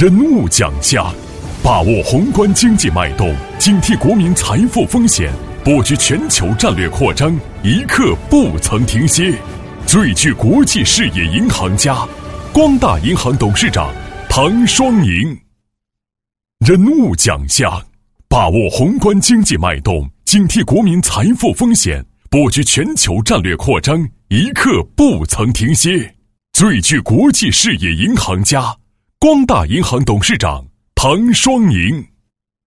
人物讲价，把握宏观经济脉动，警惕国民财富风险，布局全球战略扩张，一刻不曾停歇。最具国际视野银行家，光大银行董事长唐双宁。人物讲价，把握宏观经济脉动，警惕国民财富风险，布局全球战略扩张，一刻不曾停歇。最具国际视野银行家，光大银行董事长唐双宁。